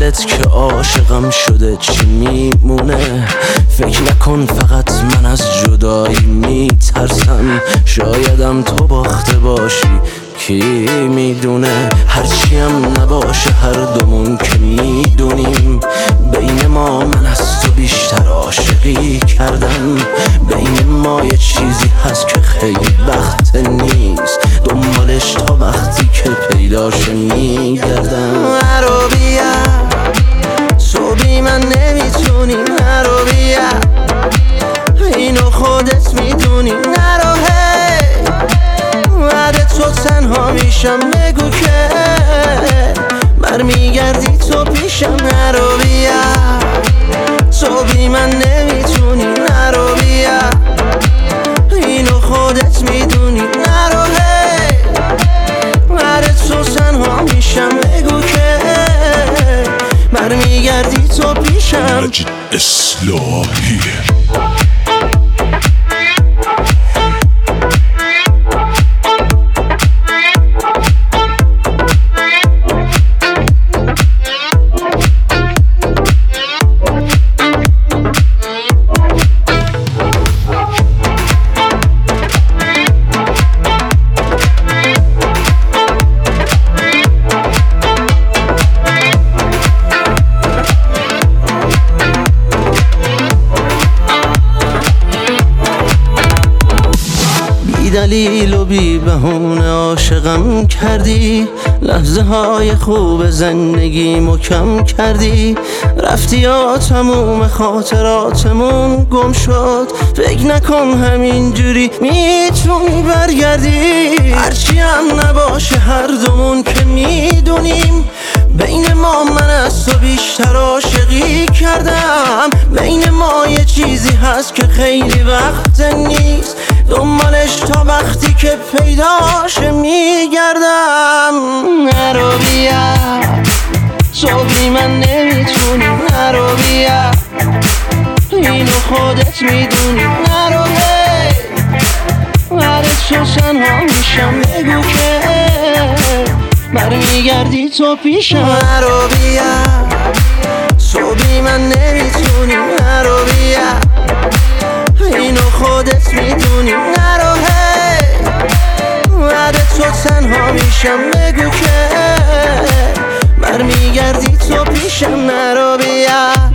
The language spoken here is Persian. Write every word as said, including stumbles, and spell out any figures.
دلت که عاشقم شده چی میمونه؟ فکر نکن فقط من از جدایی میترسم، شایدم تو باخته باشی کی میدونه. هرچی هم نباشه هر دومون که میدونیم بین ما من از تو بیشتر عاشقی کردم. بین ما یه چیزی هست که خیلی وقت نیست، دنبالش تا وقتی که پیداش میگردم. نرو بیا تو بی من نمیتونی، نرو بیا اینو خودت میدونی. نرو هی بعد تو تنها میشم، بگو که برمیگردی تو پیشم. نرو بیا تو بی من نمیتونی، نرو بیا اینو خودت میدونی. نرو هی بعد تو تنها میشم، بگو که برمیگردی تو پیشم. مجید اصلاحی دلیل و بی بهونه عاشقم کردی، لحظه های خوب زندگیمو کم کردی. رفتی یا تموم خاطراتمون گم شد، فکر نکن همینجوری میتونی برگردی. هرچی هم نباشه هر دومون که میدونیم بین ما من از تو بیشتر عاشقی کردم. بین ما یه چیزی هست که خیلی وقت نیست، دنبالش تا وقتی که پیداش میگردم. نرو بیا تو بی من نمیتونی، نرو بیا اینو خودت میدونی. نرو هی بعد تو تنها میشم، بگو که برمیگردی تو پیشم. نرو بیا تو بی من نمیتونی، نرو بیا اینو خودت میدونی. نرو هی بعد تو تنها میشم، بگو که برمیگردی تو پیشم. نرو بیا